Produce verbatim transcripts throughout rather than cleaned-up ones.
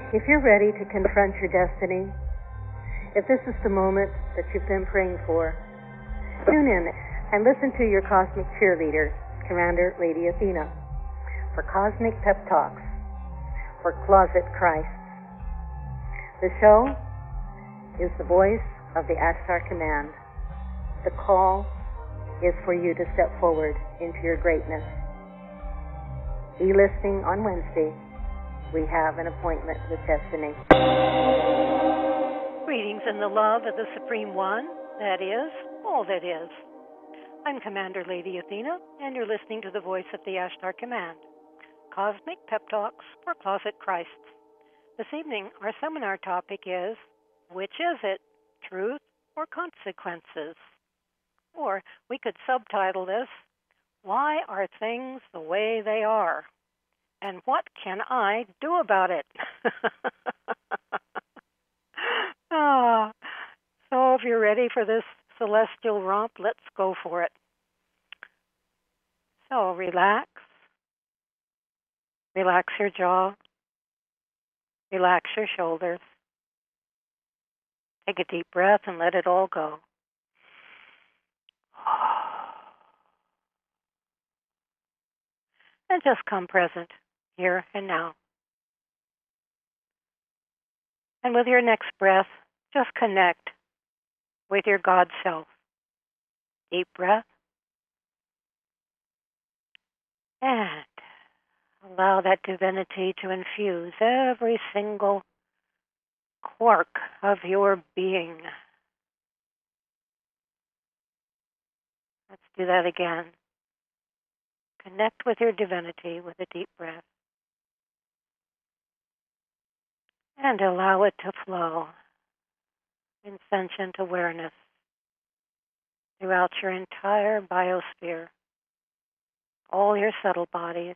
If you're ready to confront your destiny, if this is the moment that you've been praying for, tune in and listen to your cosmic cheerleader, Commander Lady Athena, for Cosmic Pep Talks for Closet Christ. The show is the voice of the Ashtar Command. The call is for you to step forward into your greatness. Be listening on Wednesday. We have an appointment with destiny. Greetings in the love of the Supreme One, that is, all that is. I'm Commander Lady Athena, and you're listening to the voice of the Ashtar Command, Cosmic Pep Talks for Closet Christs. This evening, our seminar topic is, which is it, truth or consequences? Or we could subtitle this, Why Are Things the Way They Are? And what can I do about it? ah, so if you're ready for this celestial romp, let's go for it. So relax. Relax your jaw. Relax your shoulders. Take a deep breath and let it all go. And just come present. Here and now. And with your next breath, just connect with your God self. Deep breath. And allow that divinity to infuse every single quark of your being. Let's do that again. Connect with your divinity with a deep breath. And allow it to flow in sentient awareness throughout your entire biosphere, all your subtle bodies.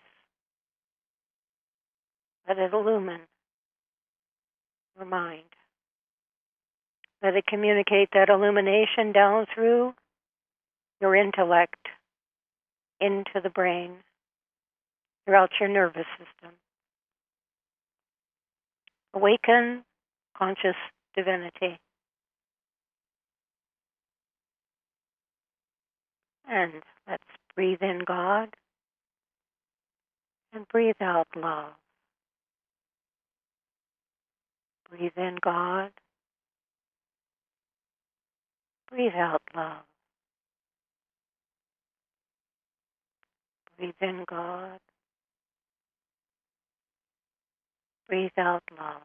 Let it illumine your mind. Let it communicate that illumination down through your intellect, into the brain, throughout your nervous system. Awaken conscious divinity. And let's breathe in God and breathe out love. Breathe in God. Breathe out love. Breathe in God. Breathe out love.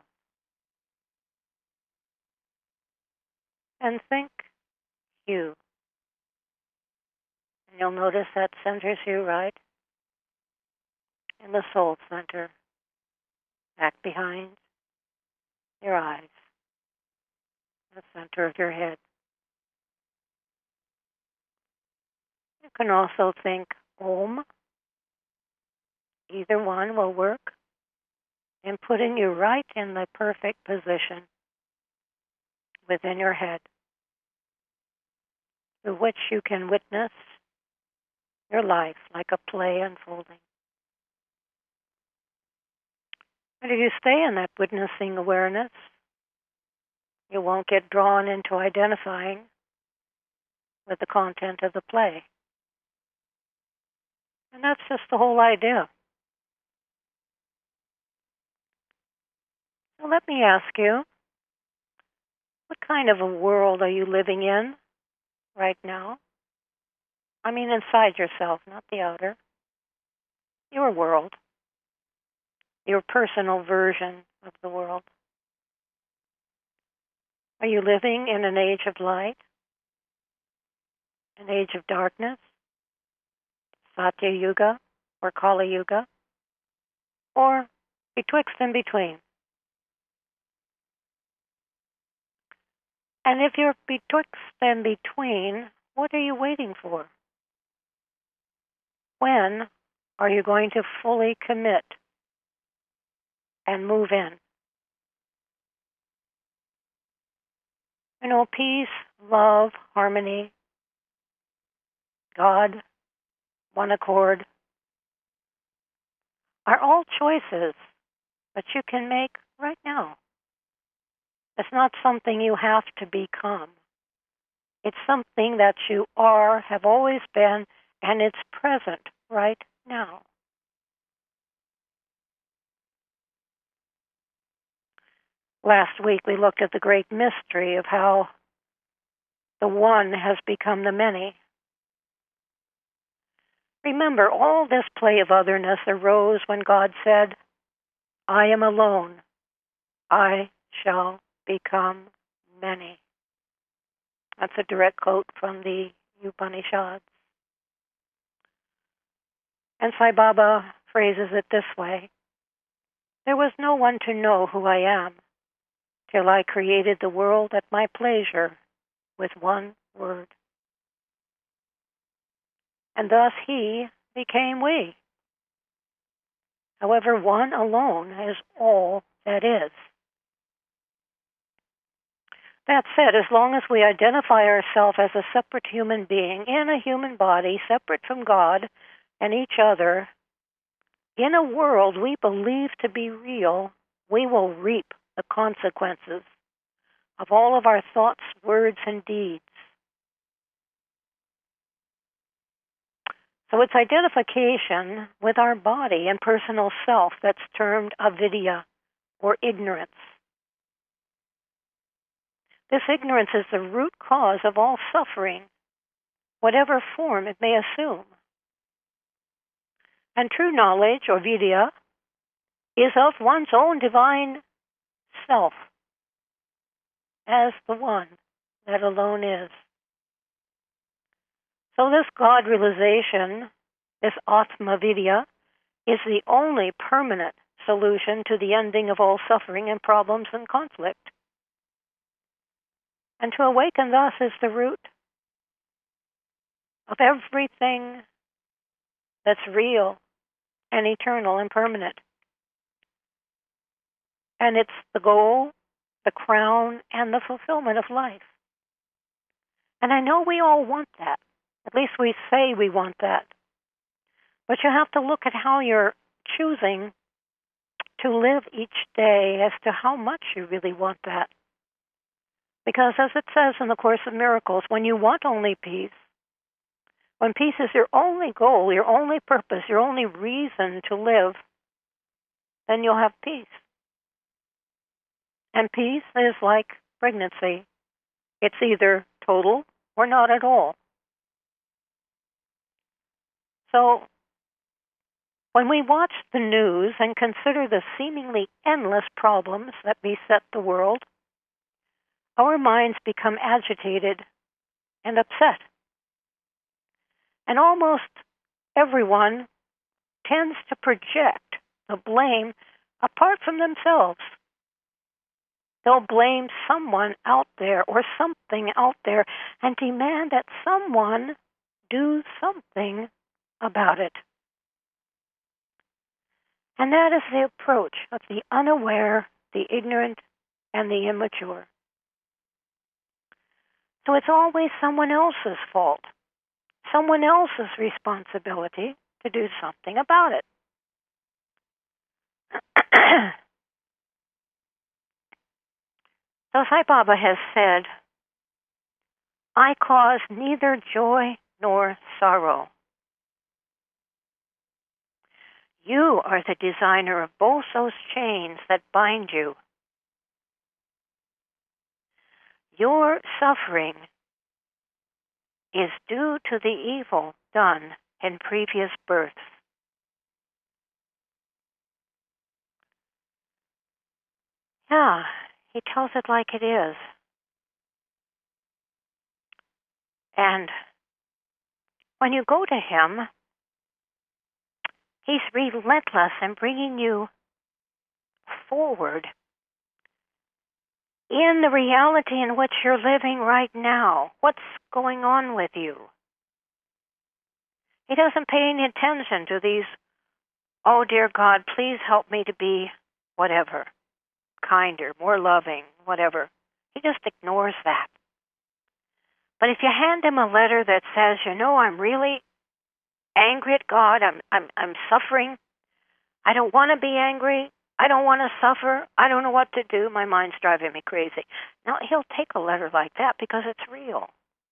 And think you. And you'll notice that centers you right in the soul center, back behind your eyes, the center of your head. You can also think Om. Either one will work in putting you right in the perfect position within your head, through which you can witness your life like a play unfolding. And if you stay in that witnessing awareness, you won't get drawn into identifying with the content of the play. And that's just the whole idea. So let me ask you, what kind of a world are you living in right now? I mean inside yourself, not the outer. Your world. Your personal version of the world. Are you living in an age of light? An age of darkness? Satya Yuga or Kali Yuga? Or betwixt and between? And if you're betwixt and between, what are you waiting for? When are you going to fully commit and move in? You know, peace, love, harmony, God, one accord, are all choices that you can make right now. It's not something you have to become. It's something that you are, have always been, and it's present right now. Last week we looked at the great mystery of how the one has become the many. Remember, all this play of otherness arose when God said, I am alone. I shall become many. That's a direct quote from the Upanishads. And Sai Baba phrases it this way: there was no one to know who I am till I created the world at my pleasure with one word. And thus he became we. However, one alone is all that is. That said, as long as we identify ourselves as a separate human being in a human body, separate from God and each other, in a world we believe to be real, we will reap the consequences of all of our thoughts, words, and deeds. So it's identification with our body and personal self that's termed avidya, or ignorance. This ignorance is the root cause of all suffering, whatever form it may assume. And true knowledge, or vidya, is of one's own divine self as the one that alone is. So this God realization, this Atma Vidya, is the only permanent solution to the ending of all suffering and problems and conflict. And to awaken thus is the root of everything that's real and eternal and permanent. And it's the goal, the crown, and the fulfillment of life. And I know we all want that. At least we say we want that. But you have to look at how you're choosing to live each day as to how much you really want that. Because as it says in the Course of Miracles, when you want only peace, when peace is your only goal, your only purpose, your only reason to live, then you'll have peace. And peace is like pregnancy. It's either total or not at all. So, when we watch the news and consider the seemingly endless problems that beset the world, our minds become agitated and upset. And almost everyone tends to project the blame apart from themselves. They'll blame someone out there or something out there and demand that someone do something about it. And that is the approach of the unaware, the ignorant, and the immature. So it's always someone else's fault, someone else's responsibility to do something about it. So Sai Baba has said, I cause neither joy nor sorrow. You are the designer of both those chains that bind you. Your suffering is due to the evil done in previous births. Yeah, he tells it like it is. And when you go to him, he's relentless in bringing you forward in the reality in which you're living right now. What's going on with you? He doesn't pay any attention to these, oh dear God, please help me to be whatever, kinder, more loving, whatever. He just ignores that. But if you hand him a letter that says, you know, I'm really angry at God, I'm I'm I'm suffering, I don't want to be angry, I don't want to suffer. I don't know what to do. My mind's driving me crazy. Now, he'll take a letter like that because it's real.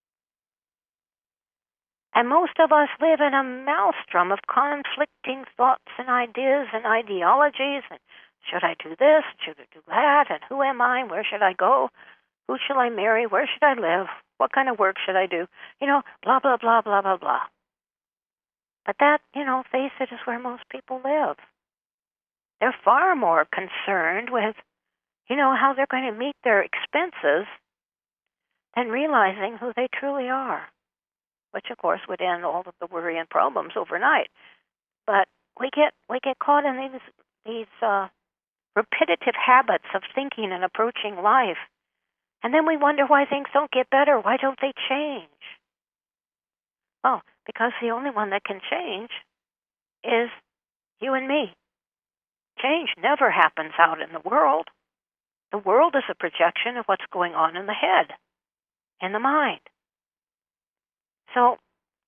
And most of us live in a maelstrom of conflicting thoughts and ideas and ideologies. And should I do this? Should I do that? And who am I? Where should I go? Who shall I marry? Where should I live? What kind of work should I do? You know, blah, blah, blah, blah, blah, blah. But that, you know, face it, is where most people live. They're far more concerned with, you know, how they're going to meet their expenses than realizing who they truly are, which, of course, would end all of the worry and problems overnight. But we get we get caught in these these uh, repetitive habits of thinking and approaching life, and then we wonder why things don't get better. Why don't they change? Well, because the only one that can change is you and me. Change never happens out in the world. The world is a projection of what's going on in the head, in the mind. So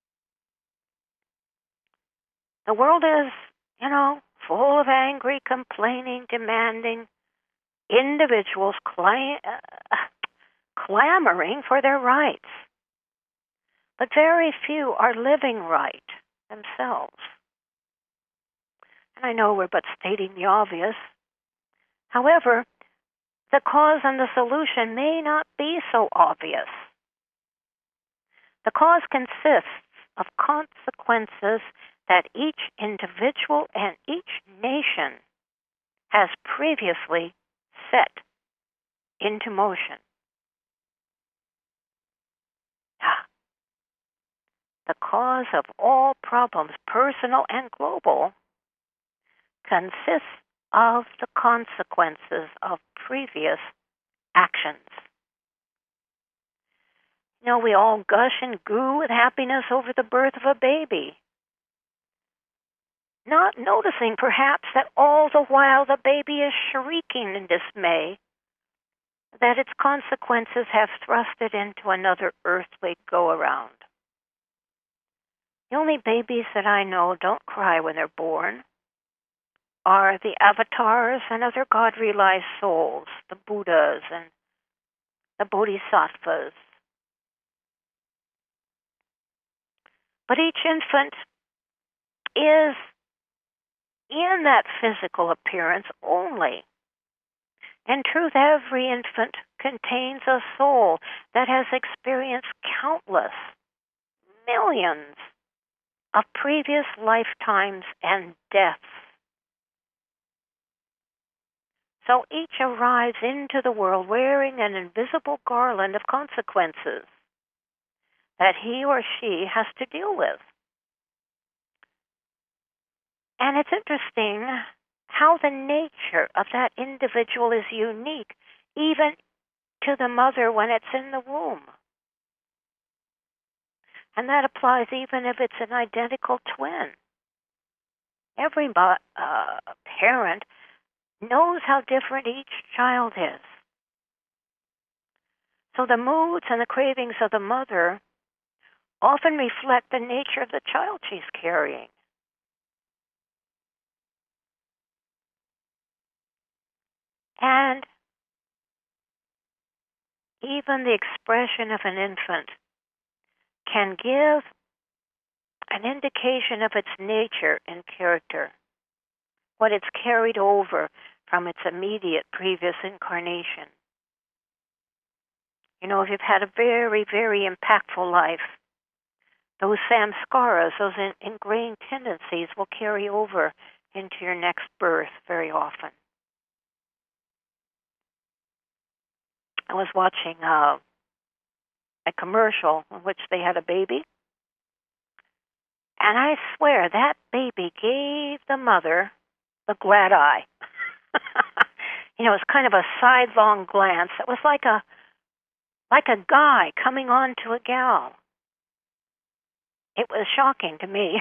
the world is, you know, full of angry, complaining, demanding individuals cla- uh, clamoring for their rights. But very few are living right themselves. And I know we're but stating the obvious. However, the cause and the solution may not be so obvious. The cause consists of consequences that each individual and each nation has previously set into motion. Ah. The cause of all problems, personal and global, consists of the consequences of previous actions. You know, we all gush and goo with happiness over the birth of a baby, not noticing perhaps that all the while the baby is shrieking in dismay that its consequences have thrust it into another earthly go-around. The only babies that I know don't cry when they're born are the avatars and other God-realized souls, the Buddhas and the Bodhisattvas. But each infant is in that physical appearance only. In truth, every infant contains a soul that has experienced countless, millions of previous lifetimes and deaths. So each arrives into the world wearing an invisible garland of consequences that he or she has to deal with. And it's interesting how the nature of that individual is unique, even to the mother when it's in the womb. And that applies even if it's an identical twin. Every uh, parent knows how different each child is. So the moods and the cravings of the mother often reflect the nature of the child she's carrying. And even the expression of an infant can give an indication of its nature and character, what it's carried over from its immediate previous incarnation. You know, if you've had a very, very impactful life, those samskaras, those in, ingrained tendencies will carry over into your next birth very often. I was watching uh, a commercial in which they had a baby, and I swear that baby gave the mother the glad eye. You know, it was kind of a sidelong glance. It was like a like a guy coming on to a gal. It was shocking to me.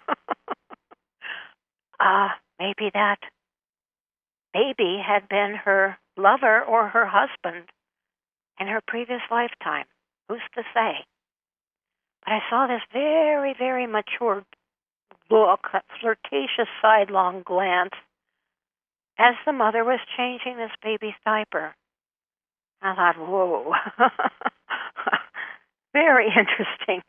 Ah, uh, maybe that baby had been her lover or her husband in her previous lifetime. Who's to say? But I saw this very, very mature look, that flirtatious sidelong glance, as the mother was changing this baby's diaper. I thought, whoa, very interesting.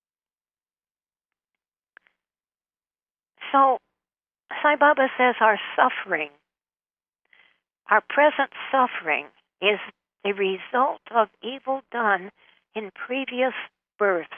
So Sai Baba says our suffering, our present suffering, is the result of evil done in previous births.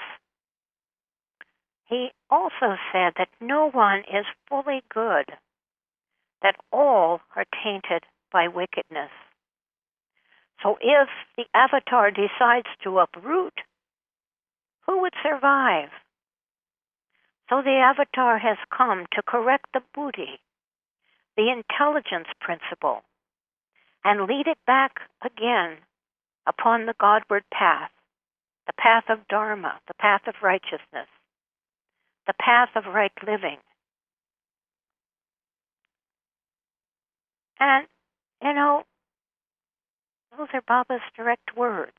He also said that no one is fully good, that all are tainted by wickedness. So if the avatar decides to uproot, who would survive? So the avatar has come to correct the buddhi, the intelligence principle, and lead it back again upon the Godward path, the path of Dharma, the path of righteousness, the path of right living. And, you know, those are Baba's direct words.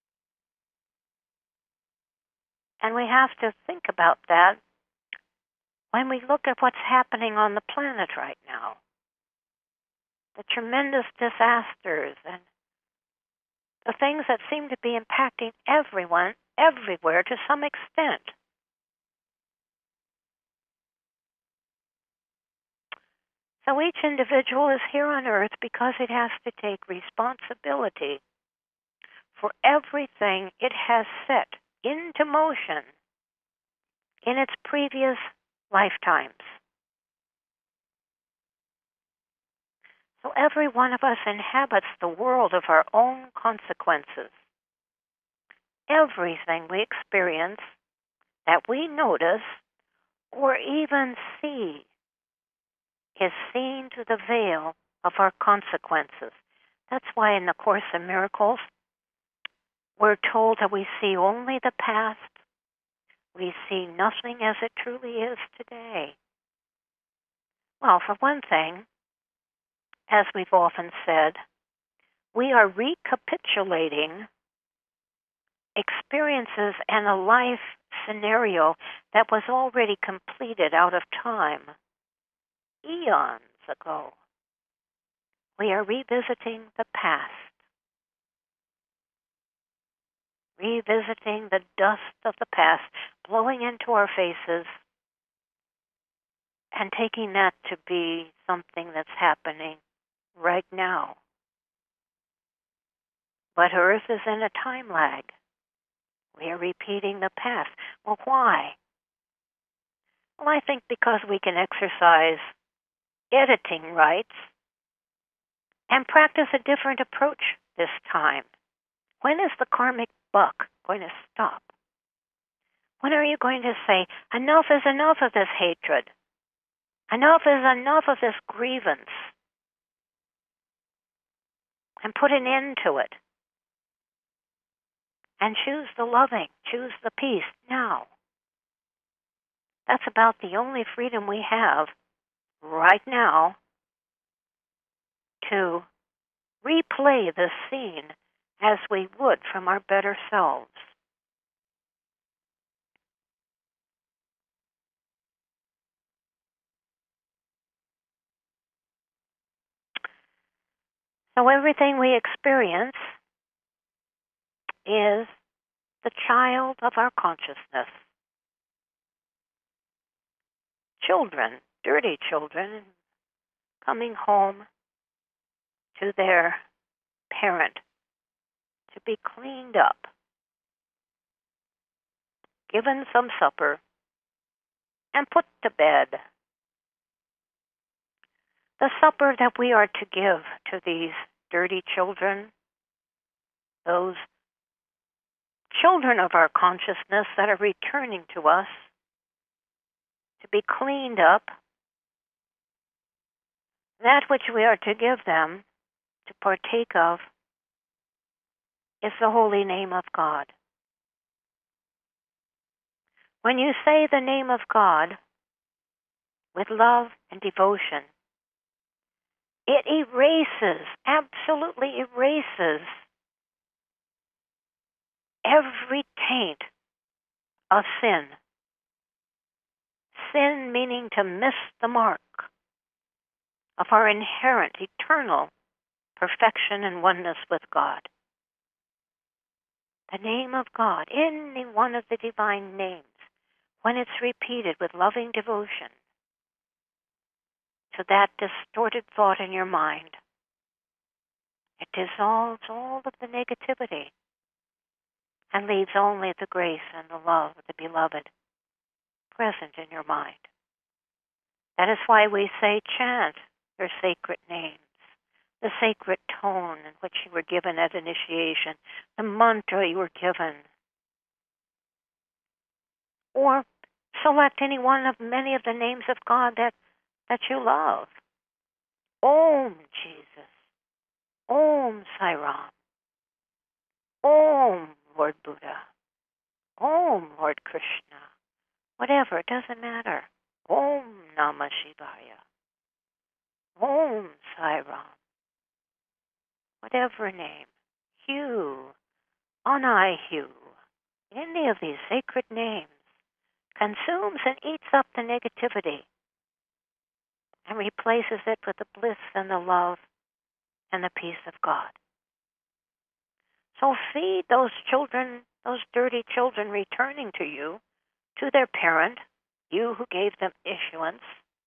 And we have to think about that when we look at what's happening on the planet right now. The tremendous disasters and the things that seem to be impacting everyone, everywhere to some extent. So each individual is here on earth because it has to take responsibility for everything it has set into motion in its previous lifetimes. So every one of us inhabits the world of our own consequences. Everything we experience that we notice or even see is seen through the veil of our consequences. That's why in the Course in Miracles, we're told that we see only the past. We see nothing as it truly is today. Well, for one thing, as we've often said, we are recapitulating experiences and a life scenario that was already completed out of time, eons ago. We are revisiting the past, revisiting the dust of the past, blowing into our faces, and taking that to be something that's happening right now. But Earth is in a time lag. We are repeating the past. Well, why? Well, I think because we can exercise editing rights and practice a different approach this time. When is the karmic buck going to stop? When are you going to say, enough is enough of this hatred? Enough is enough of this grievance? And put an end to it. And choose the loving, choose the peace now. That's about the only freedom we have right now to replay the scene as we would from our better selves. So everything we experience is the child of our consciousness. Children, dirty children, coming home to their parent to be cleaned up, given some supper, and put to bed. The supper that we are to give to these dirty children, those children of our consciousness that are returning to us to be cleaned up, that which we are to give them to partake of is the holy name of God. When you say the name of God with love and devotion, it erases, absolutely erases every taint of sin. Sin meaning to miss the mark, of our inherent, eternal perfection and oneness with God. The name of God, any one of the divine names, when it's repeated with loving devotion to that distorted thought in your mind, it dissolves all of the negativity and leaves only the grace and the love of the beloved present in your mind. That is why we say chant your sacred names, the sacred tone in which you were given at initiation, the mantra you were given. Or select any one of many of the names of God that, that you love. Om Jesus. Om Sai Ram. Om Lord Buddha. Om Lord Krishna. Whatever, it doesn't matter. Om Namah Shivaya. Om Sai Ram. Whatever name. Hu. Anai Hu. Any of these sacred names consumes and eats up the negativity and replaces it with the bliss and the love and the peace of God. So feed those children, those dirty children returning to you, to their parent, you who gave them issuance.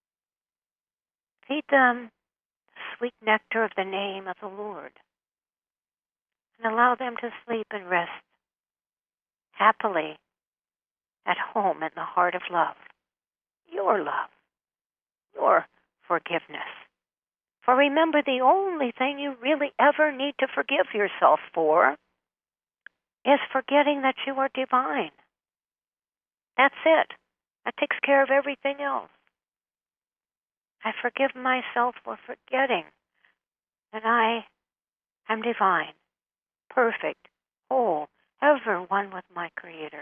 Feed them the sweet nectar of the name of the Lord and allow them to sleep and rest happily at home in the heart of love, your love, your forgiveness. For remember, the only thing you really ever need to forgive yourself for is forgetting that you are divine. That's it. That takes care of everything else. I forgive myself for forgetting that I am divine, perfect, whole, ever one with my Creator.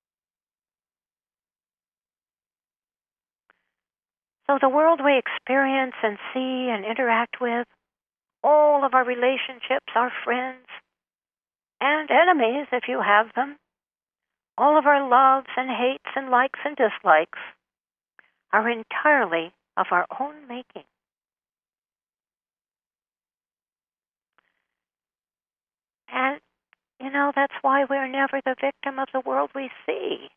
So the world we experience and see and interact with, all of our relationships, our friends, and enemies if you have them, all of our loves and hates and likes and dislikes are entirely of our own making. And, you know, that's why we're never the victim of the world we see.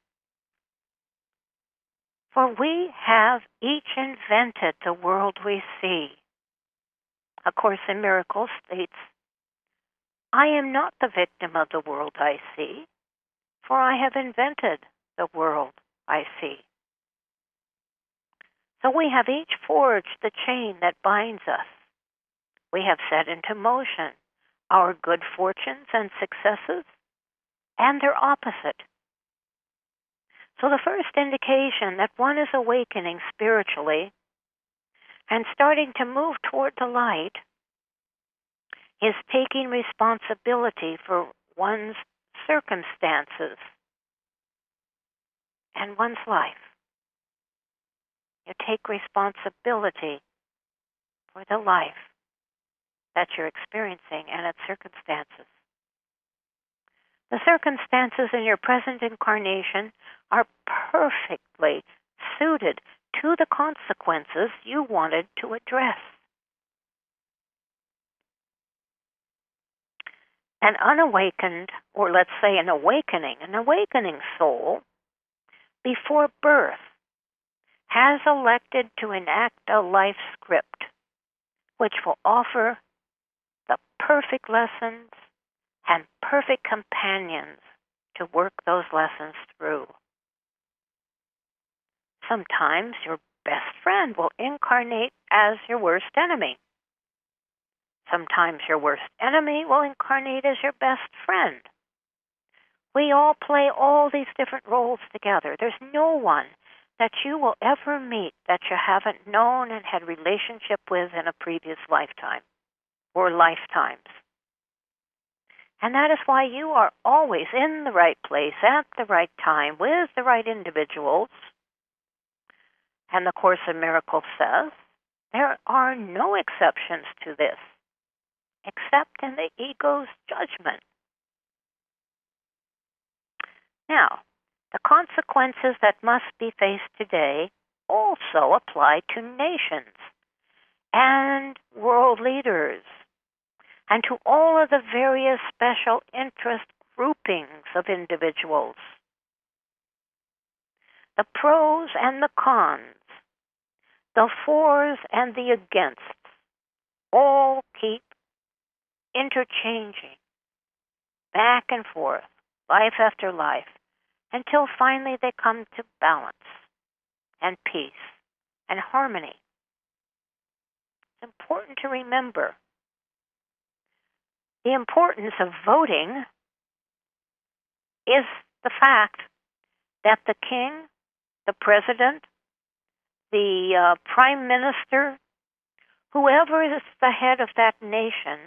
For we have each invented the world we see. A Course in Miracles states, I am not the victim of the world I see, for I have invented the world I see. So we have each forged the chain that binds us. We have set into motion our good fortunes and successes and their opposite. So the first indication that one is awakening spiritually and starting to move toward the light is taking responsibility for one's circumstances and one's life. You take responsibility for the life that you're experiencing and its circumstances. The circumstances in your present incarnation are perfectly suited to the consequences you wanted to address. An unawakened, or let's say an awakening, an awakening soul, before birth, has elected to enact a life script which will offer the perfect lessons and perfect companions to work those lessons through. Sometimes your best friend will incarnate as your worst enemy. Sometimes your worst enemy will incarnate as your best friend. We all play all these different roles together. There's no one that you will ever meet that you haven't known and had relationship with in a previous lifetime or lifetimes. And that is why you are always in the right place at the right time with the right individuals. And the Course in Miracles says there are no exceptions to this, except in the ego's judgment. Now, the consequences that must be faced today also apply to nations and world leaders, and to all of the various special interest groupings of individuals. The pros and the cons, the fors and the againsts, all keep interchanging back and forth, life after life, until finally they come to balance and peace and harmony. It's important to remember the importance of voting is the fact that the king, the president, the uh, prime minister, whoever is the head of that nation,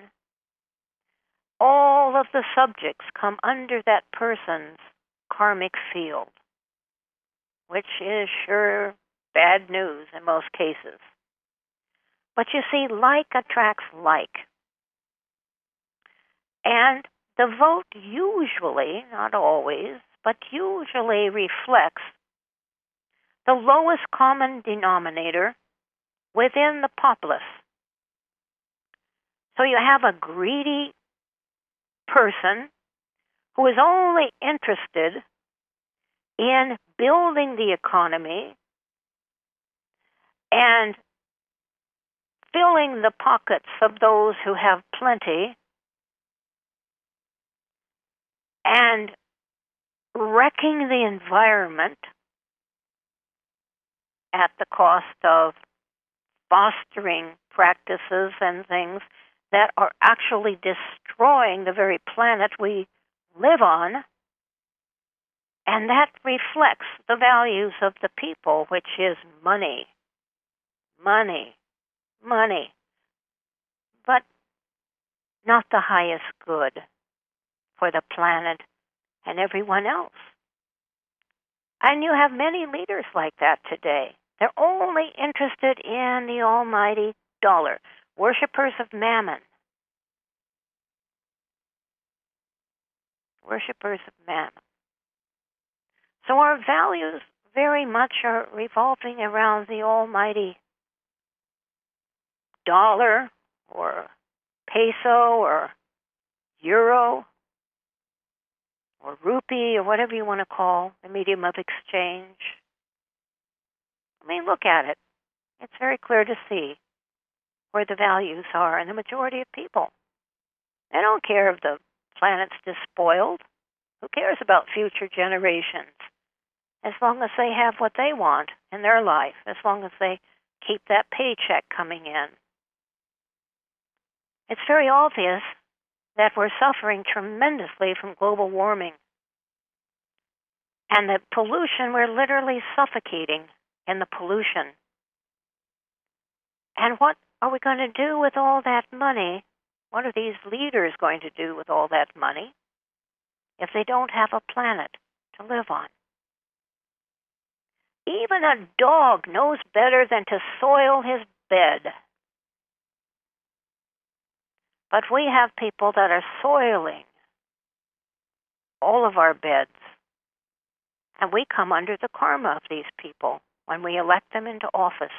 all of the subjects come under that person's karmic field, which is sure bad news in most cases. But you see, like attracts like. And the vote usually, not always, but usually reflects the lowest common denominator within the populace. So you have a greedy person who is only interested in building the economy and filling the pockets of those who have plenty and wrecking the environment at the cost of fostering practices and things that are actually destroying the very planet we live on. And that reflects the values of the people, which is money, money, money, but not the highest good for the planet and everyone else. And you have many leaders like that today. They're only interested in the almighty dollar, worshippers of mammon. Worshippers of mammon. So our values very much are revolving around the almighty dollar or peso or euro or rupee or whatever you want to call the medium of exchange. I mean, look at it. It's very clear to see where the values are in the majority of people. They don't care if the planet's despoiled. Who cares about future generations? As long as they have what they want in their life, as long as they keep that paycheck coming in. It's very obvious that we're suffering tremendously from global warming. And the pollution, we're literally suffocating in the pollution. And what are we going to do with all that money? What are these leaders going to do with all that money if they don't have a planet to live on? Even a dog knows better than to soil his bed. But we have people that are soiling all of our beds. And we come under the karma of these people when we elect them into office.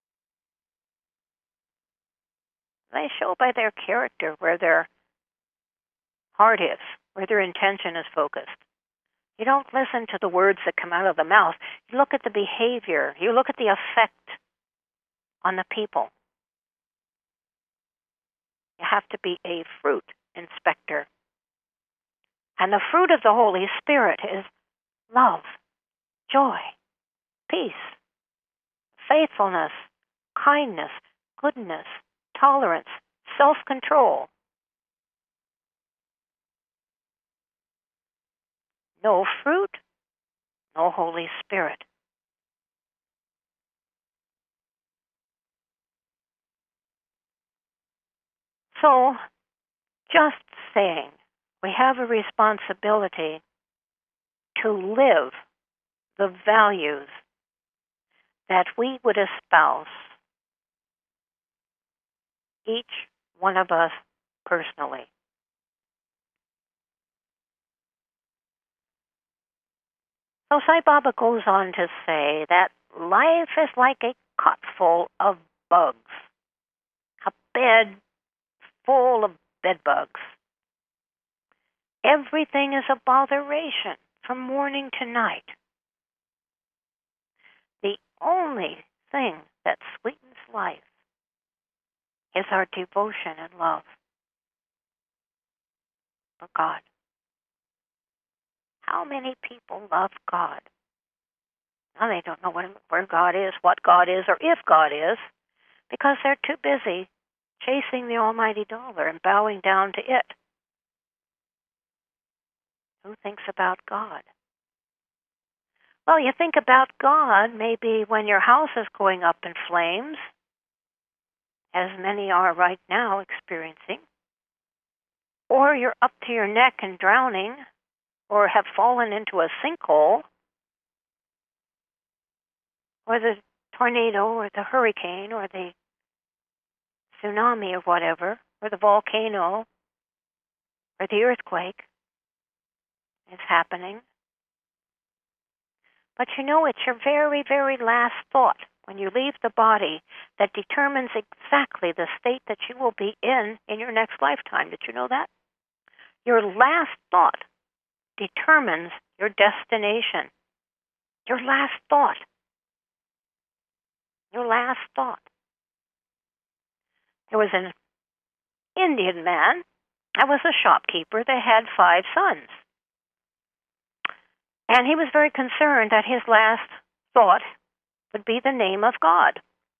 They show by their character where their heart is, where their intention is focused. You don't listen to the words that come out of the mouth. You look at the behavior. You look at the effect on the people. You have to be a fruit inspector. And the fruit of the Holy Spirit is love, joy, peace, faithfulness, kindness, goodness, tolerance, self-control. No fruit, no Holy Spirit. So, just saying, we have a responsibility to live the values that we would espouse, each one of us personally. So Sai Baba goes on to say that life is like a cot full of bugs. bed full of bed bugs. Everything is a botheration from morning to night. The only thing that sweetens life is our devotion and love for God. How many people love God? Now they don't know what, where God is, what God is, or if God is, because they're too busy chasing the almighty dollar and bowing down to it. Who thinks about God? Well, you think about God maybe when your house is going up in flames, as many are right now experiencing, or you're up to your neck and drowning, or have fallen into a sinkhole, or the tornado, or the hurricane, or the tsunami, or whatever, or the volcano, or the earthquake is happening. But you know, it's your very, very last thought when you leave the body that determines exactly the state that you will be in in your next lifetime. Did you know that? Your last thought determines your destination. Your last thought. Your last thought. There was an Indian man that was a shopkeeper that had five sons. And he was very concerned that his last thought would be the name of God.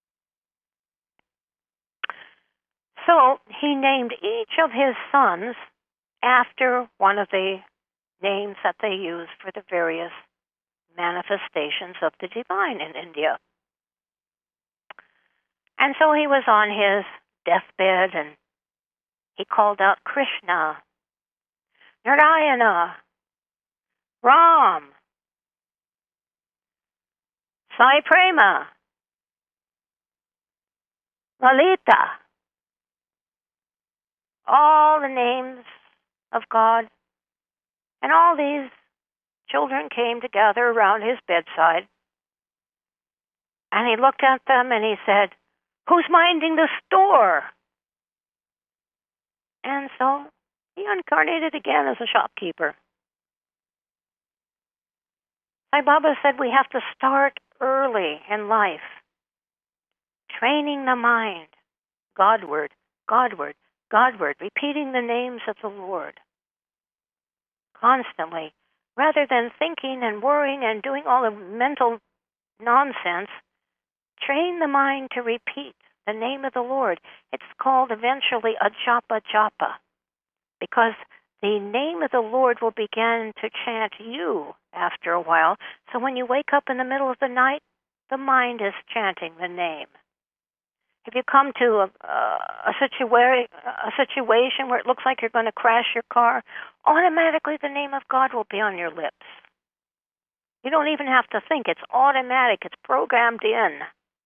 So he named each of his sons after one of the names that they use for the various manifestations of the divine in India. And so he was on his deathbed and he called out Krishna, Narayana, Ram, Sai Prema, Lalita, all the names of God. And all these children came to gather around his bedside. And he looked at them and he said, who's minding the store? And so he incarnated again as a shopkeeper. Sai Baba said we have to start early in life, training the mind, Godward, Godward, Godward, repeating the names of the Lord constantly, rather than thinking and worrying and doing all the mental nonsense. Train the mind to repeat the name of the Lord. It's called eventually a japa japa, because the name of the Lord will begin to chant you after a while. So when you wake up in the middle of the night, the mind is chanting the name. If you come to a, a, situa- a situation where it looks like you're going to crash your car, automatically the name of God will be on your lips. You don't even have to think. It's automatic. It's programmed in.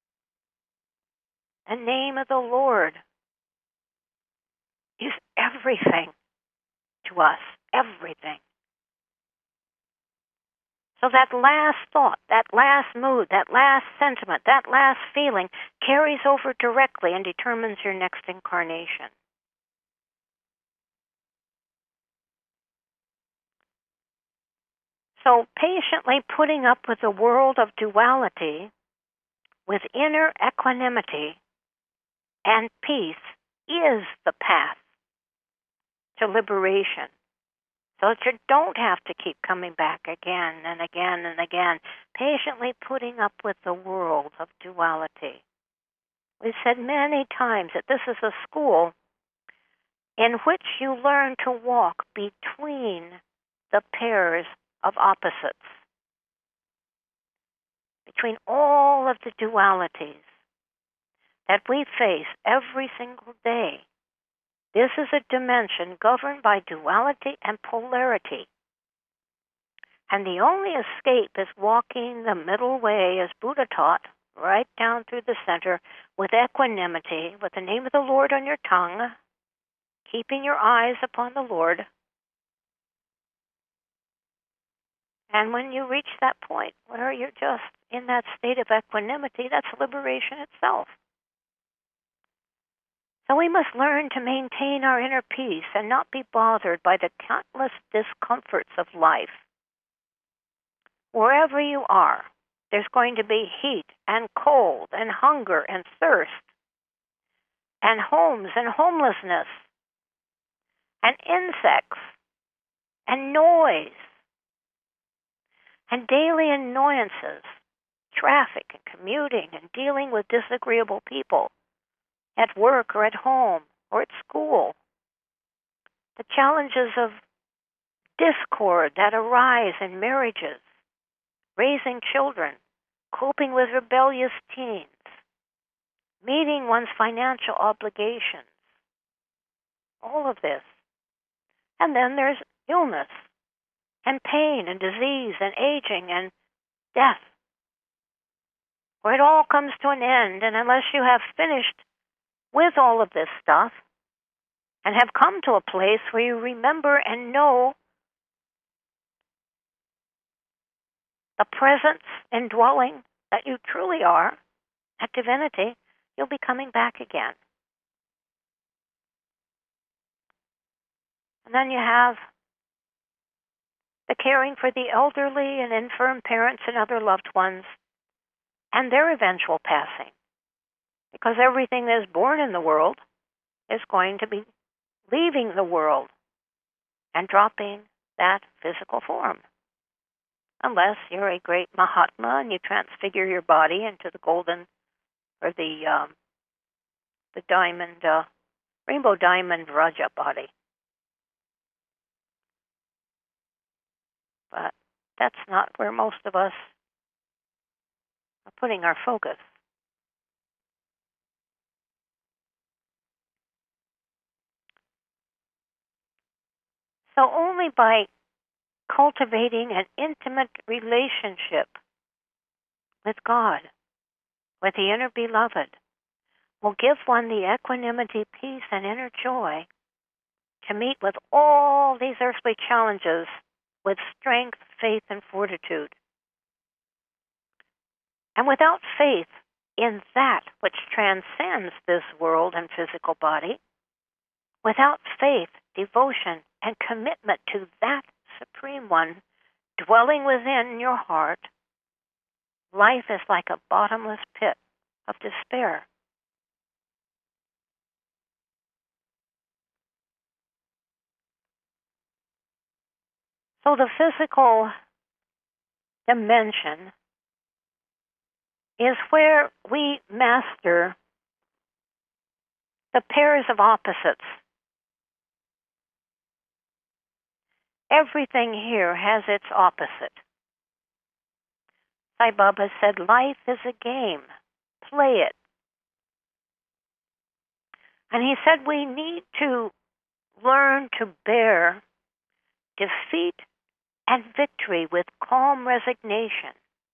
The name of the Lord is everything to us. Everything. So that last thought, that last mood, that last sentiment, that last feeling carries over directly and determines your next incarnation. So patiently putting up with the world of duality with inner equanimity and peace is the path to liberation. So that you don't have to keep coming back again and again and again, patiently putting up with the world of duality. We've said many times that this is a school in which you learn to walk between the pairs of opposites, between all of the dualities that we face every single day. This is a dimension governed by duality and polarity. And the only escape is walking the middle way, as Buddha taught, right down through the center, with equanimity, with the name of the Lord on your tongue, keeping your eyes upon the Lord. And when you reach that point where you're just in that state of equanimity, that's liberation itself. So we must learn to maintain our inner peace and not be bothered by the countless discomforts of life. Wherever you are, there's going to be heat and cold and hunger and thirst and homes and homelessness and insects and noise and daily annoyances, traffic and commuting and dealing with disagreeable people at work or at home or at school. The challenges of discord that arise in marriages, raising children, coping with rebellious teens, meeting one's financial obligations, all of this. And then there's illness and pain and disease and aging and death, where it all comes to an end. And unless you have finished with all of this stuff and have come to a place where you remember and know the presence and dwelling that you truly are at divinity, you'll be coming back again. And then you have the caring for the elderly and infirm parents and other loved ones and their eventual passing. Because everything that is born in the world is going to be leaving the world and dropping that physical form. Unless you're a great Mahatma and you transfigure your body into the golden or the um, the diamond, uh, rainbow diamond Raja body. But that's not where most of us are putting our focus. So only by cultivating an intimate relationship with God, with the inner beloved, will give one the equanimity, peace, and inner joy to meet with all these earthly challenges with strength, faith, and fortitude. And without faith in that which transcends this world and physical body, without faith, devotion, and commitment to that Supreme One dwelling within your heart, life is like a bottomless pit of despair. So the physical dimension is where we master the pairs of opposites. Everything here has its opposite. Sai Baba said, life is a game. Play it. And he said we need to learn to bear defeat and victory with calm resignation.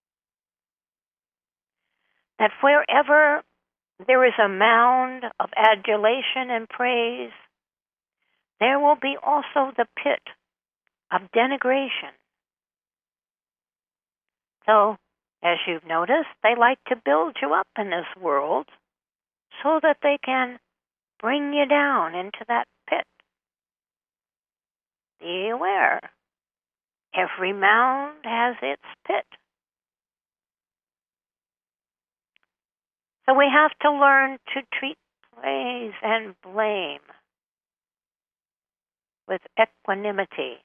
That wherever there is a mound of adulation and praise, there will be also the pit of denigration. So, as you've noticed, they like to build you up in this world so that they can bring you down into that pit. Be aware. Every mound has its pit. So we have to learn to treat praise and blame with equanimity,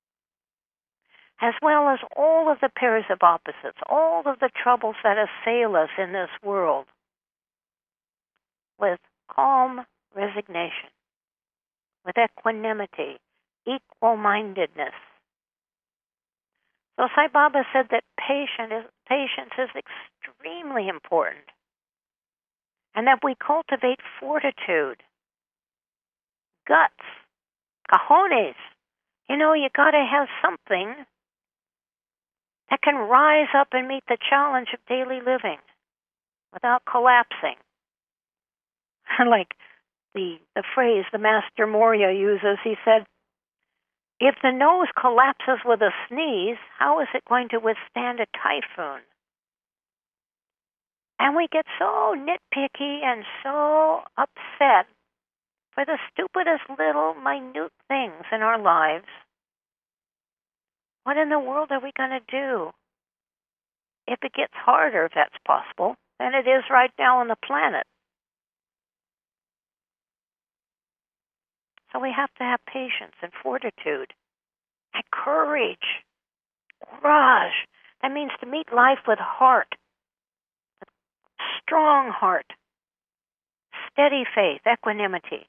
as well as all of the pairs of opposites, all of the troubles that assail us in this world, with calm resignation, with equanimity, equal-mindedness. So Sai Baba said that patience is, patience is extremely important, and that we cultivate fortitude, guts, cojones. You know, you got to have something that can rise up and meet the challenge of daily living without collapsing. Like the, the phrase the Master Morya uses, he said, if the nose collapses with a sneeze, how is it going to withstand a typhoon? And we get so nitpicky and so upset for the stupidest little minute things in our lives, what in the world are we going to do if it gets harder, if that's possible, than it is right now on the planet? So we have to have patience and fortitude and courage, courage. That means to meet life with heart, with strong heart, steady faith, equanimity.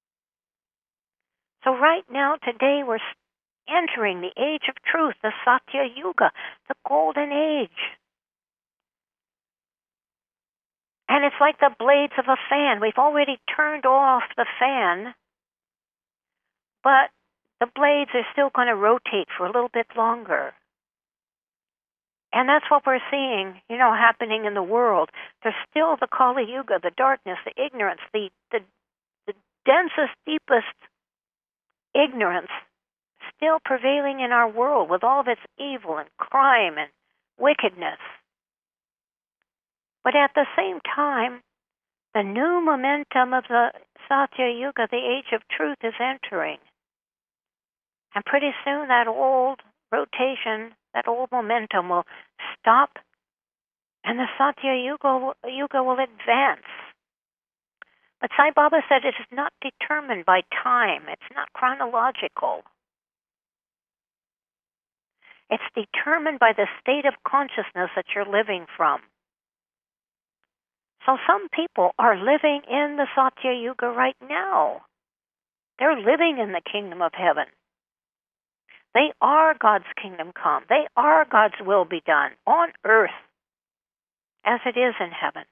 So right now, today, we're entering the age of truth, the Satya Yuga, the golden age. And it's like the blades of a fan. We've already turned off the fan, but the blades are still going to rotate for a little bit longer. And that's what we're seeing, you know, happening in the world. There's still the Kali Yuga, the darkness, the ignorance, the, the, the densest, deepest ignorance still prevailing in our world with all of its evil and crime and wickedness. But at the same time, the new momentum of the Satya Yuga, the age of truth, is entering. And pretty soon that old rotation, that old momentum will stop, and the Satya Yuga, Yuga will advance. But Sai Baba said it is not determined by time. It's not chronological. It's determined by the state of consciousness that you're living from. So some people are living in the Satya Yuga right now. They're living in the kingdom of heaven. They are God's kingdom come. They are God's will be done on earth as it is in heaven.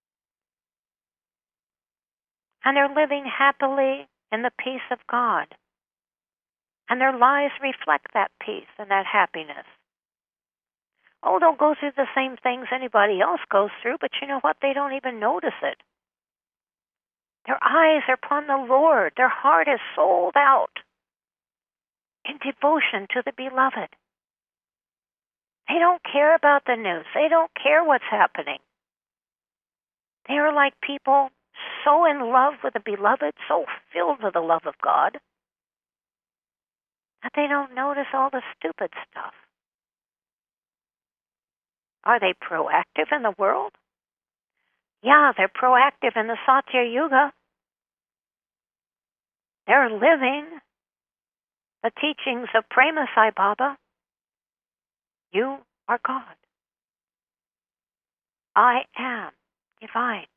And they're living happily in the peace of God. And their lives reflect that peace and that happiness. Oh, they'll go through the same things anybody else goes through, but you know what? They don't even notice it. Their eyes are upon the Lord. Their heart is sold out in devotion to the beloved. They don't care about the news. They don't care what's happening. They are like people so in love with the beloved, so filled with the love of God, that they don't notice all the stupid stuff. Are they proactive in the world? Yeah, they're proactive in the Satya Yuga. They're living the teachings of Prema Sai Baba. You are God. I am divine.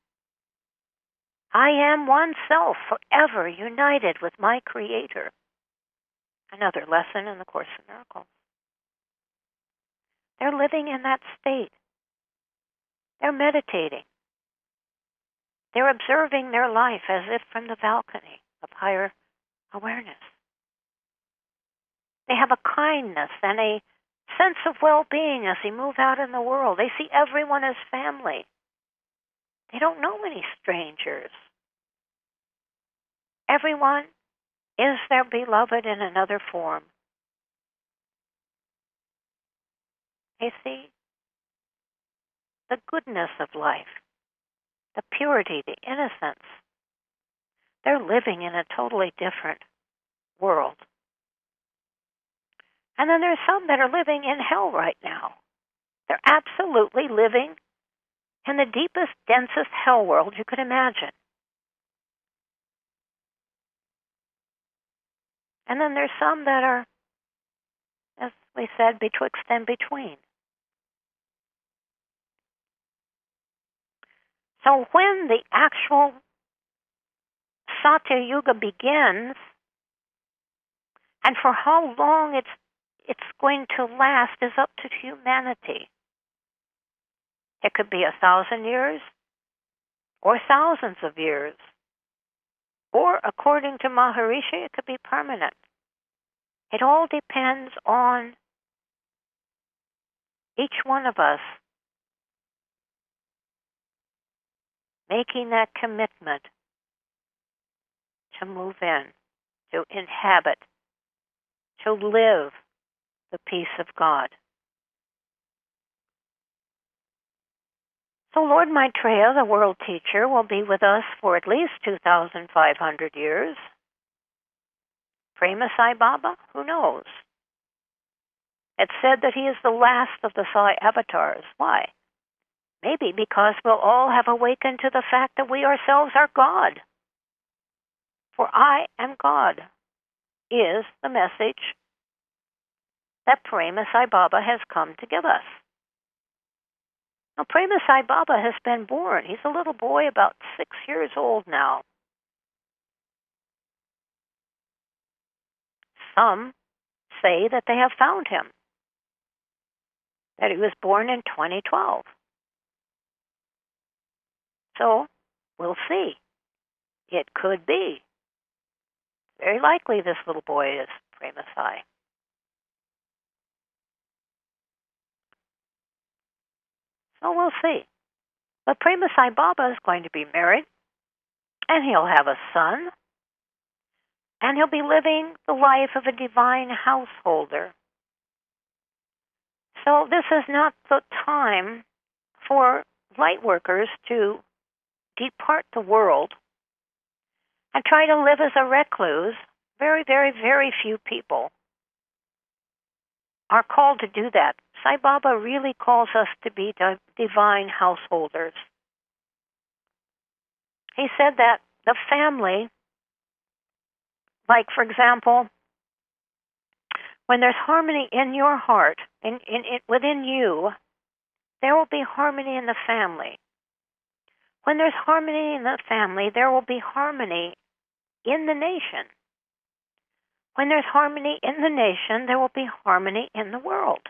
I am one self, forever united with my Creator. Another lesson in the Course in Miracles. They're living in that state. They're meditating. They're observing their life as if from the balcony of higher awareness. They have a kindness and a sense of well-being as they move out in the world. They see everyone as family. They don't know any strangers. Everyone is their beloved in another form. They see the goodness of life, the purity, the innocence. They're living in a totally different world. And then there's some that are living in hell right now. They're absolutely living in the deepest, densest hell world you could imagine. And then there's some that are, as we said, betwixt and between. So when the actual Satya Yuga begins, and for how long it's it's going to last is up to humanity. It could be a thousand years, or thousands of years, or according to Maharishi, it could be permanent. It all depends on each one of us making that commitment to move in, to inhabit, to live the peace of God. So Lord Maitreya, the world teacher, will be with us for at least two thousand five hundred years. Prema Sai Baba? Who knows? It's said that he is the last of the Sai avatars. Why? Maybe because we'll all have awakened to the fact that we ourselves are God. For I am God is the message that Prema Sai Baba has come to give us. Now, Prema Sai Baba has been born. He's a little boy about six years old now. Some say that they have found him, that he was born in twenty twelve. So, we'll see. It could be. Very likely this little boy is Prema Sai. So we'll see. But Prema Sai Baba is going to be married, and he'll have a son, and he'll be living the life of a divine householder. So this is not the time for light workers to depart the world and try to live as a recluse. Very, very, very few people are called to do that. Sai Baba really calls us to be divine householders. He said that the family, like for example, when there's harmony in your heart, in, in, in, within you, there will be harmony in the family. When there's harmony in the family, there will be harmony in the nation. When there's harmony in the nation, there will be harmony in the world.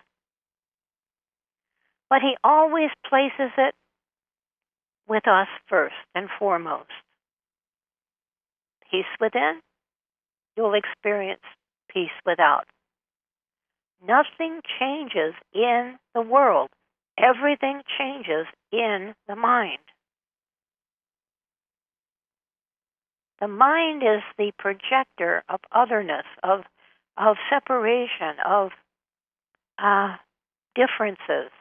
But he always places it with us first and foremost. Peace within, you'll experience peace without. Nothing changes in the world. Everything changes in the mind. The mind is the projector of otherness, of, of separation, of uh, differences.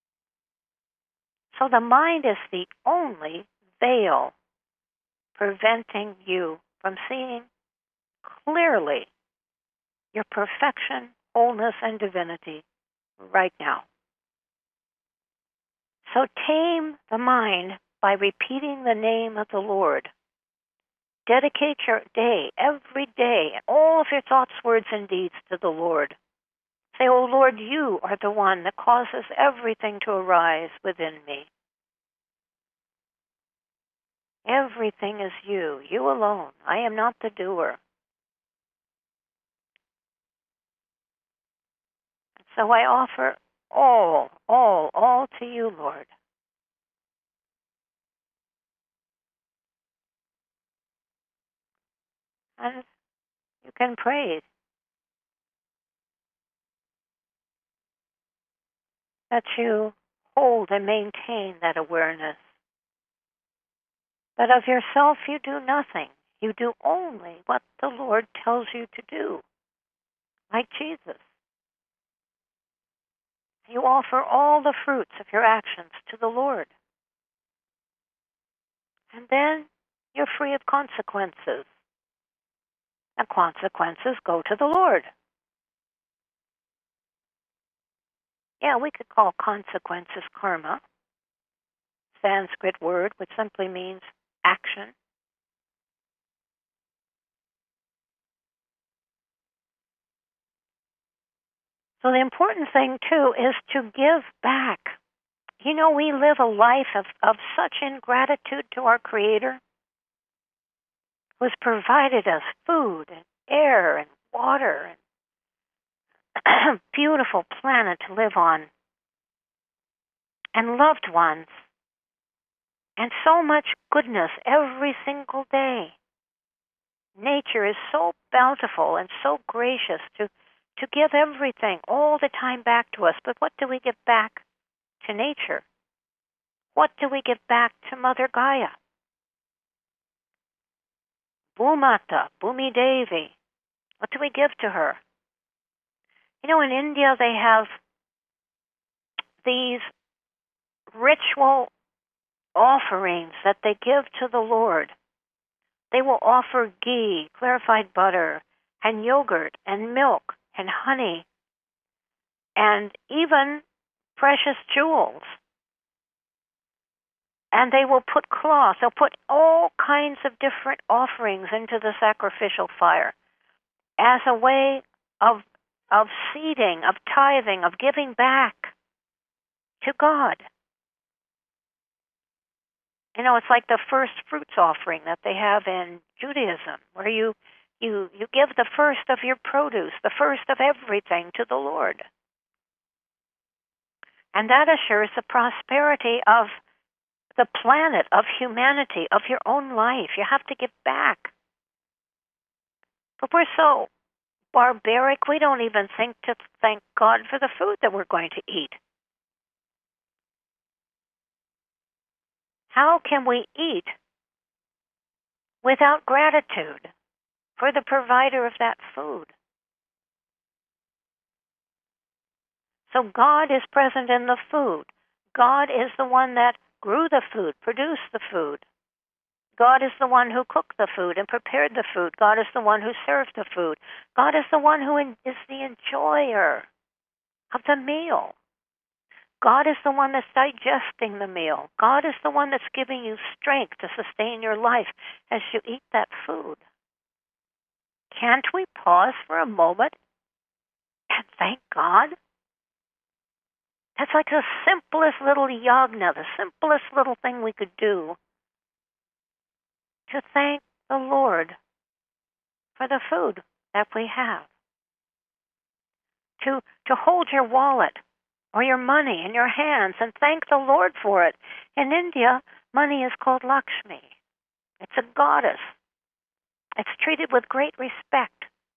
So the mind is the only veil preventing you from seeing clearly your perfection, wholeness, and divinity right now. So tame the mind by repeating the name of the Lord. Dedicate your day, every day, all of your thoughts, words, and deeds to the Lord. Say, oh Lord, you are the one that causes everything to arise within me. Everything is you, you alone. I am not the doer. So I offer all, all, all to you, Lord. And you can pray that you hold and maintain that awareness. That of yourself you do nothing. You do only what the Lord tells you to do, like Jesus. You offer all the fruits of your actions to the Lord. And then you're free of consequences. And consequences go to the Lord. Yeah, we could call consequences karma, Sanskrit word which simply means action. So the important thing, too, is to give back. You know, we live a life of, of such ingratitude to our Creator, who has provided us food and air and water and a beautiful planet to live on, and loved ones, and so much goodness every single day. Nature is so bountiful and so gracious to to give everything all the time back to us. But what do we give back to nature? What do we give back to Mother Gaia? Bhumata, Bhumi Devi. What do we give to her? You know, in India they have these ritual offerings that they give to the Lord. They will offer ghee, clarified butter, and yogurt, and milk, and honey, and even precious jewels. And they will put cloth. They'll put all kinds of different offerings into the sacrificial fire as a way of of seeding, of tithing, of giving back to God. You know, it's like the first fruits offering that they have in Judaism, where you you you give the first of your produce, the first of everything to the Lord. And that assures the prosperity of the planet, of humanity, of your own life. You have to give back. But we're so barbaric, we don't even think to thank God for the food that we're going to eat. How can we eat without gratitude for the provider of that food? So God is present in the food. God is the one that grew the food, produced the food. God is the one who cooked the food and prepared the food. God is the one who served the food. God is the one who is the enjoyer of the meal. God is the one that's digesting the meal. God is the one that's giving you strength to sustain your life as you eat that food. Can't we pause for a moment and thank God? That's like the simplest little yagna, the simplest little thing we could do to thank the Lord for the food that we have. To, to hold your wallet or your money in your hands and thank the Lord for it. In India, money is called Lakshmi. It's a goddess. It's treated with great respect.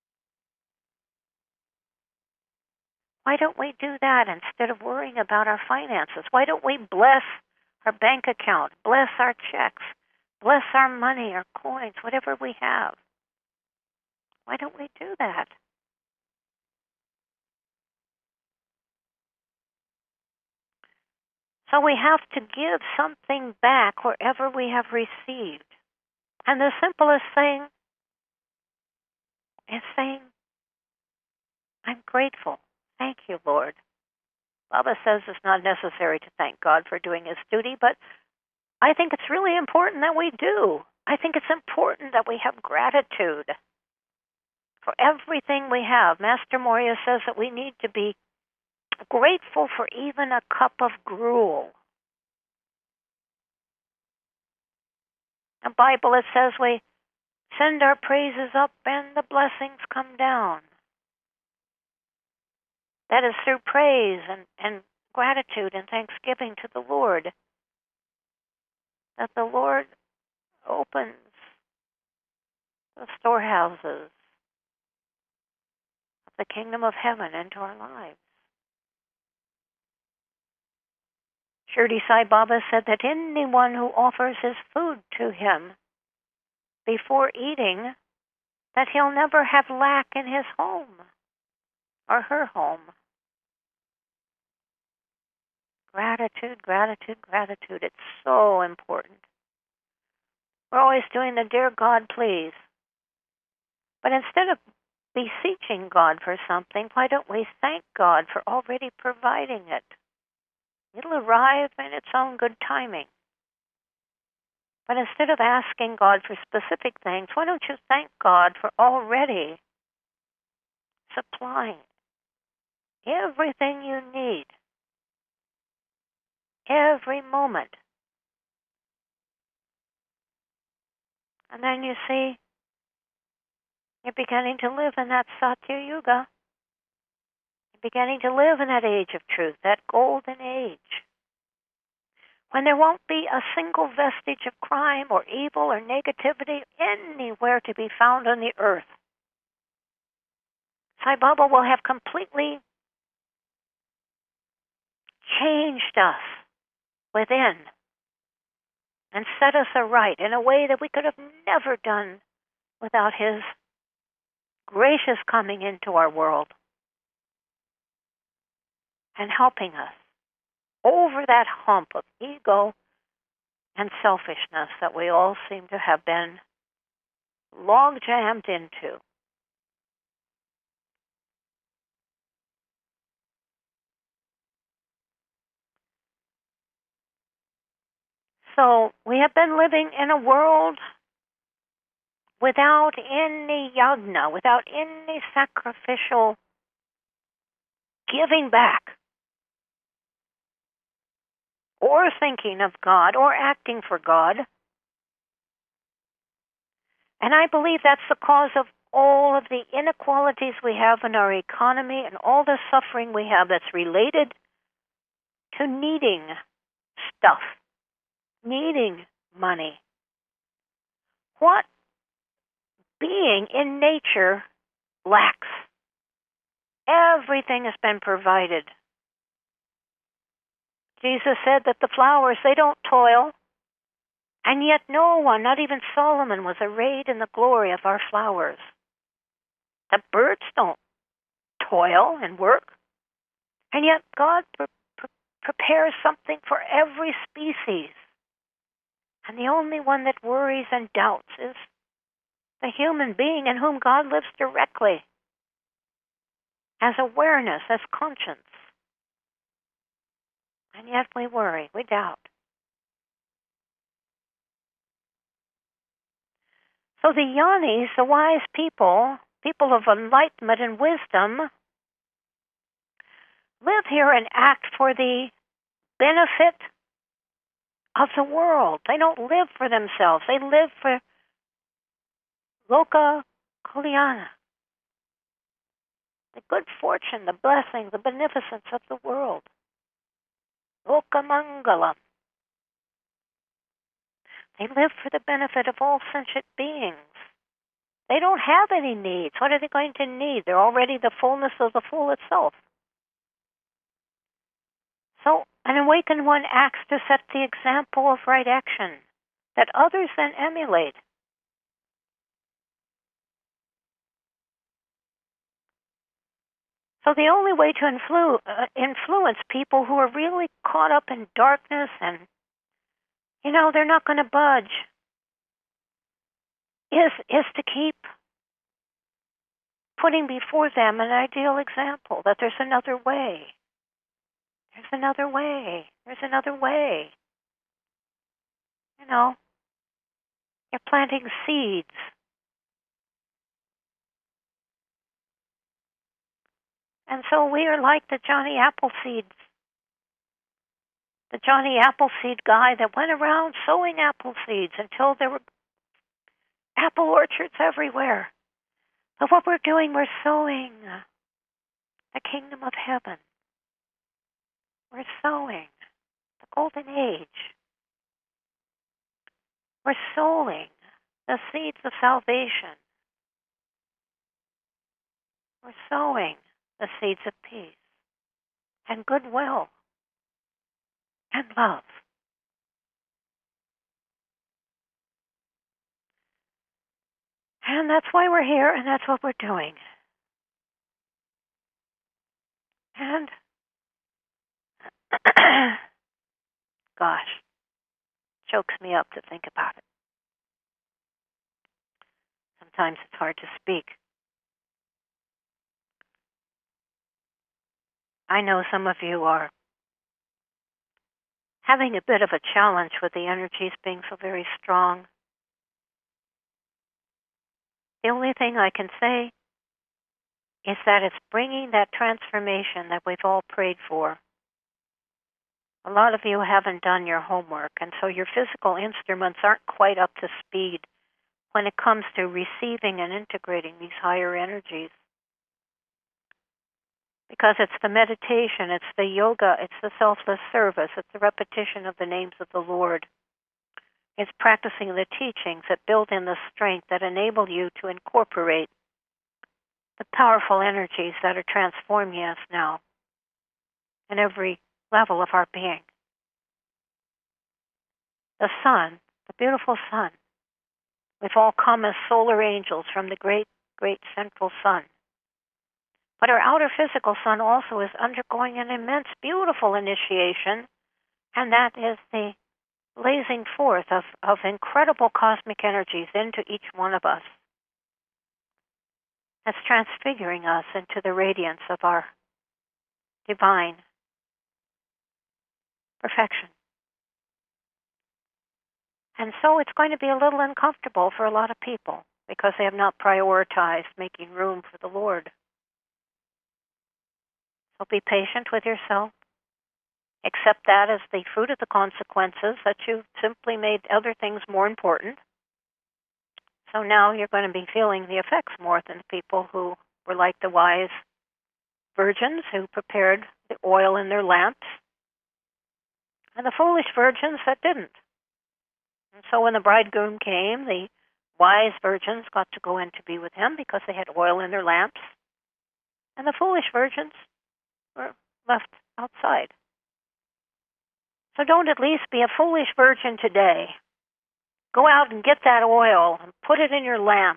Why don't we do that instead of worrying about our finances? Why don't we bless our bank account, bless our checks, bless our money, our coins, whatever we have? Why don't we do that? So we have to give something back wherever we have received. And the simplest thing is saying, I'm grateful. Thank you, Lord. Baba says it's not necessary to thank God for doing his duty, but I think it's really important that we do. I think it's important that we have gratitude for everything we have. Master Moria says that we need to be grateful for even a cup of gruel. In the Bible it says we send our praises up and the blessings come down. That is through praise and, and gratitude and thanksgiving to the Lord that the Lord opens the storehouses of the kingdom of heaven into our lives. Shirdi Sai Baba said that anyone who offers his food to him before eating, that he'll never have lack in his home or her home. Gratitude, gratitude, gratitude. It's so important. We're always doing the dear God, please. But instead of beseeching God for something, why don't we thank God for already providing it? It'll arrive in its own good timing. But instead of asking God for specific things, why don't you thank God for already supplying everything you need, every moment. And then you see, you're beginning to live in that Satya Yuga. You're beginning to live in that age of truth, that golden age, when there won't be a single vestige of crime or evil or negativity anywhere to be found on the earth. Sai Baba will have completely changed us within and set us aright in a way that we could have never done without his gracious coming into our world and helping us over that hump of ego and selfishness that we all seem to have been log jammed into. So we have been living in a world without any yagna, without any sacrificial giving back, or thinking of God, or acting for God. And I believe that's the cause of all of the inequalities we have in our economy and all the suffering we have that's related to needing stuff, needing money. What being in nature lacks? Everything has been provided. Jesus said that the flowers, they don't toil, and yet no one, not even Solomon, was arrayed in the glory of our flowers. The birds don't toil and work, and yet God pre- pre- prepares something for every species. And the only one that worries and doubts is the human being in whom God lives directly, as awareness, as conscience. And yet we worry, we doubt. So the Yanis, the wise people, people of enlightenment and wisdom, live here and act for the benefit of the world. They don't live for themselves. They live for Loka Kalyana, the good fortune, the blessing, the beneficence of the world. Loka Mangalam. They live for the benefit of all sentient beings. They don't have any needs. What are they going to need? They're already the fullness of the full itself. So an awakened one acts to set the example of right action that others then emulate. So the only way to influ- uh, influence people who are really caught up in darkness and, you know, they're not going to budge, is is to keep putting before them an ideal example, that there's another way. There's another way. There's another way. You know, you're planting seeds. And so we are like the Johnny Appleseed, the Johnny Appleseed guy that went around sowing apple seeds until there were apple orchards everywhere. But what we're doing, we're sowing the kingdom of heaven. We're sowing the golden age. We're sowing the seeds of salvation. We're sowing the seeds of peace and goodwill and love. And that's why we're here, and that's what we're doing. And, gosh, chokes me up to think about it. Sometimes it's hard to speak. I know some of you are having a bit of a challenge with the energies being so very strong. The only thing I can say is that it's bringing that transformation that we've all prayed for. A lot of you haven't done your homework, and so your physical instruments aren't quite up to speed when it comes to receiving and integrating these higher energies. Because it's the meditation, it's the yoga, it's the selfless service, it's the repetition of the names of the Lord. It's practicing the teachings that build in the strength that enable you to incorporate the powerful energies that are transforming us now in every level of our being. The sun, the beautiful sun, we've all come as solar angels from the great, great central sun. But our outer physical sun also is undergoing an immense, beautiful initiation, and that is the blazing forth of, of incredible cosmic energies into each one of us. That's transfiguring us into the radiance of our divine perfection. And so it's going to be a little uncomfortable for a lot of people because they have not prioritized making room for the Lord. So be patient with yourself. Accept that as the fruit of the consequences, that you've simply made other things more important. So now you're going to be feeling the effects more than the people who were like the wise virgins who prepared the oil in their lamps, and the foolish virgins that didn't. And so when the bridegroom came, the wise virgins got to go in to be with him because they had oil in their lamps, and the foolish virgins were left outside. So don't at least be a foolish virgin today. Go out and get that oil and put it in your lamp.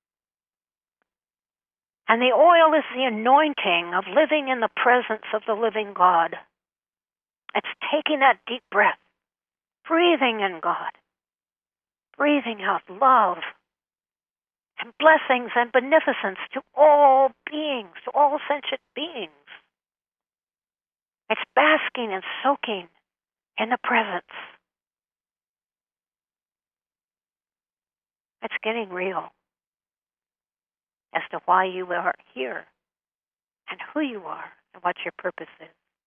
And the oil is the anointing of living in the presence of the living God. It's taking that deep breath, breathing in God, breathing out love and blessings and beneficence to all beings, to all sentient beings. It's basking and soaking in the presence. It's getting real as to why you are here and who you are and what your purpose is.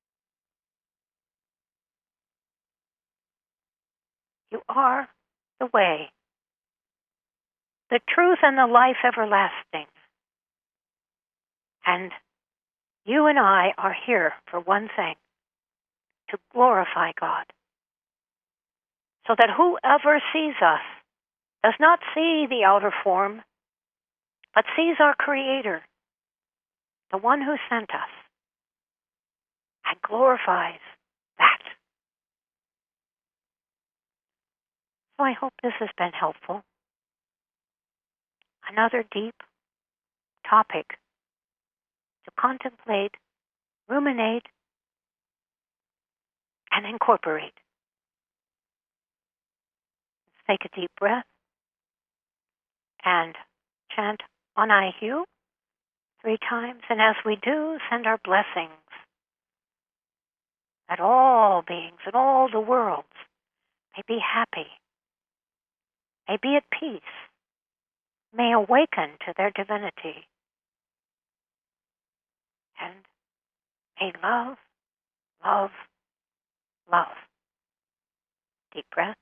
You are the way, the truth, and the life everlasting. And you and I are here for one thing, to glorify God. So that whoever sees us does not see the outer form, but sees our Creator, the one who sent us, and glorifies that. So I hope this has been helpful. Another deep topic to contemplate, ruminate, and incorporate. Let's take a deep breath and chant Anahu three times. And as we do, send our blessings that all beings in all the worlds may be happy, may be at peace, may awaken to their divinity, and may love, love, love. Deep breath.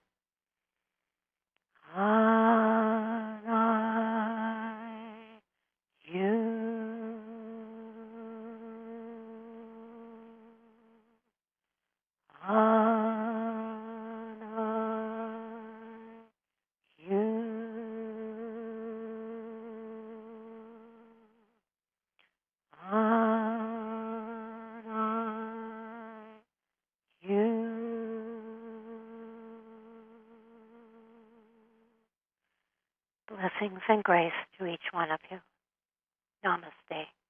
Blessings and grace to each one of you. Namaste.